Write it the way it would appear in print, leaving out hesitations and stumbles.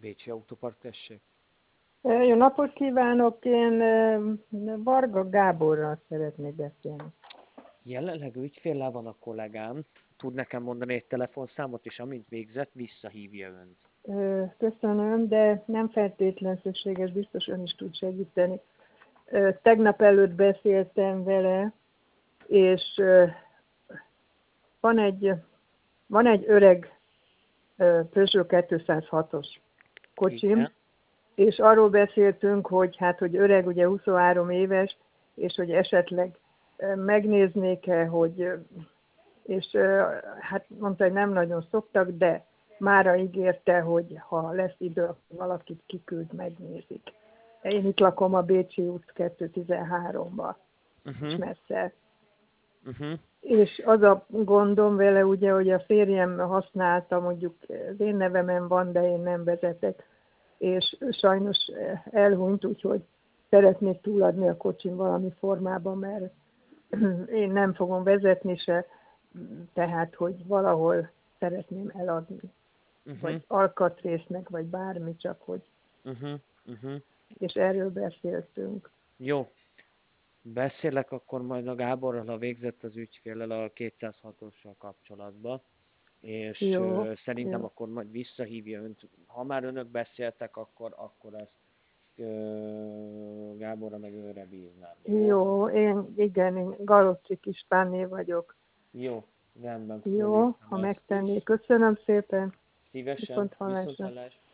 Bécsi Autópark, tessék. Jó napot kívánok, én Varga Gáborral szeretnék beszélni. Jelenleg ügyféllel van a kollégám. Tud nekem mondani egy telefonszámot, és amint végzett, visszahívja önt. Köszönöm, de nem feltétlen szükséges, biztos ön is tud segíteni. Tegnap előtt beszéltem vele, és van egy öreg Peugeot 206-os kocsim, Igen. és arról beszéltünk, hogy öreg, ugye 23 éves, és hogy esetleg megnéznék-e, és hát mondta, hogy nem nagyon szoktak, de mára ígérte, hogy ha lesz idő, akkor valakit kiküld, megnézik. Én itt lakom a Bécsi út 213-ba, és messze. És az a gondom vele, ugye, hogy a férjem használta, mondjuk az én nevemen van, de én nem vezetek, és sajnos elhunyt, úgyhogy szeretnék túladni a kocsim valami formában, mert én nem fogom vezetni se, tehát, hogy valahol szeretném eladni. Vagy alkatrésznek, vagy bármi, csak hogy. És erről beszéltünk. Jó. Beszélek akkor majd a Gáborral, ha végzett az ügyféllel a 206-ossal kapcsolatba, és szerintem jó. akkor majd visszahívja önt. Ha már önök beszéltek, akkor ezt Gáborra meg őre bíznám. Jó, én Galocik Ispánné vagyok. Jó, rendben. Jó, ha megtennék. Köszönöm szépen. Szívesen. Viszonthallásra.